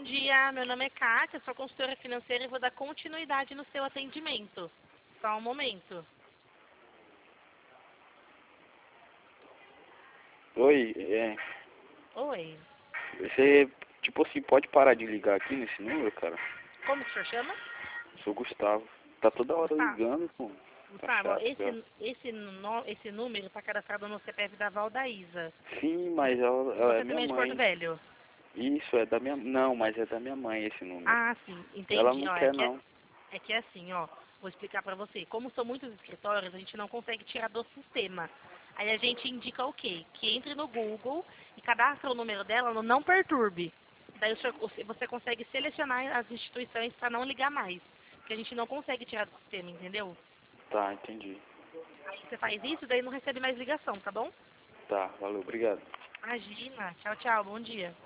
dia, meu nome é Kátia, sou consultora financeira e vou dar continuidade no seu atendimento. Só um momento. Oi, Oi, você, tipo assim, pode parar de ligar aqui nesse número, cara? como que o senhor chama? Sou Gustavo. Tá toda hora Gustavo. ligando, pô. Tá Gustavo, ó, chato, cara. esse número está cadastrado no CPF da Valdaísa. Sim, mas ela é Você minha também é de Porto mãe. Velho? Isso, é da minha... Não, mas é da minha mãe esse número. Ah, sim, Ela entendi. não Ó, quer, não. é que é assim, ó, vou explicar pra você. Como são muitos escritórios, a gente não consegue tirar do sistema. Aí a gente indica o quê? Que entre no Google e cadastre o número dela no Não Perturbe. Daí você consegue selecionar as instituições para não ligar mais. Porque a gente não consegue tirar do sistema, entendeu? Tá, entendi. Aí você faz isso, daí não recebe mais ligação, tá bom? Tá, valeu, obrigado. Imagina. Tchau, tchau. Bom dia.